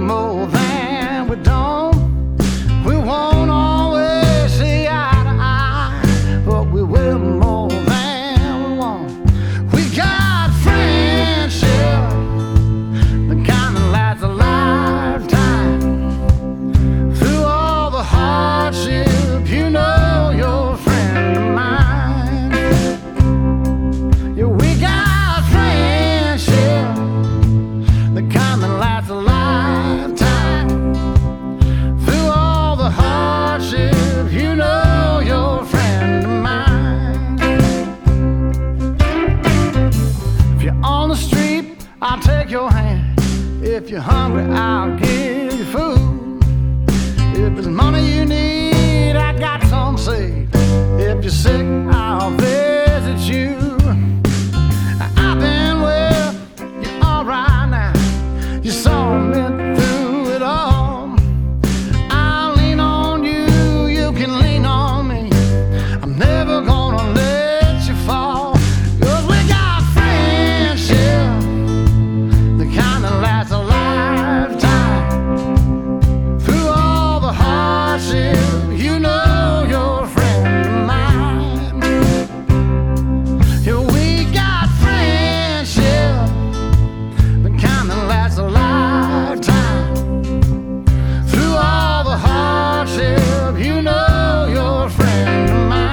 more than we don't. We won't always see eye to eye, but we will more than we want. We got friendship, the kind that lasts a lifetime. Through all the hardship, you know you're a friend of mine. Yeah, we got friendship, the kind that lasts a lifetime. Through all the hardship, you know you're a friend of mine. If you're on the street, I'll take your hand. If you're hungry, I'll give you food. If it's money you need, I got some saved. If you're sick, I'll visit you. I've been well, you're alright now. You saw me through it all. I'll lean on you, you can lean on me. I'm never gonna let you fall. 'Cause we got friendship, the kind that lasts a lifetime. Through all the hardship, you know you're a friend of mine. Yeah, we got friendship, the kind that lasts a lifetime. Through all the hardship, you know you're a friend of mine.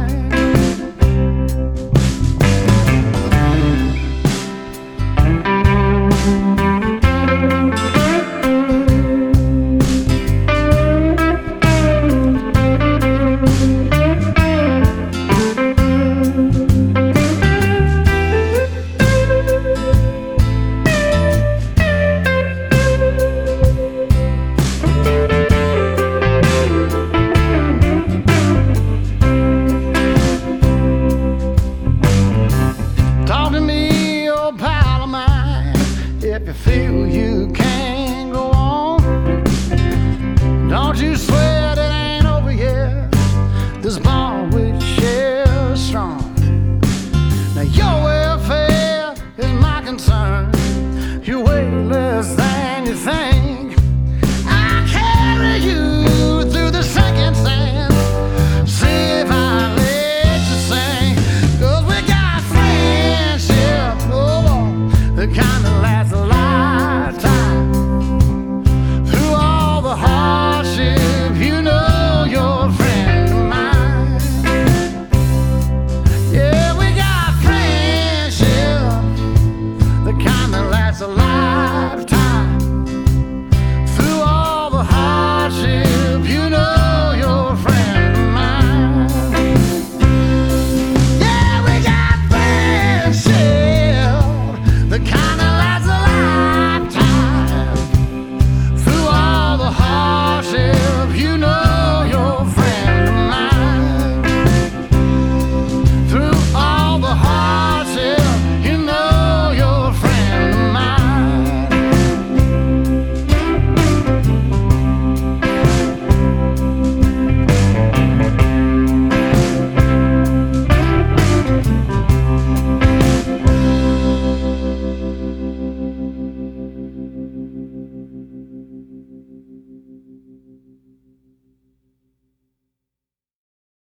Talk to me, old pal of mine, if you feel you can't go on. Don't you sweat, it ain't over yet. This bond we share is strong. Now your welfare is my concern.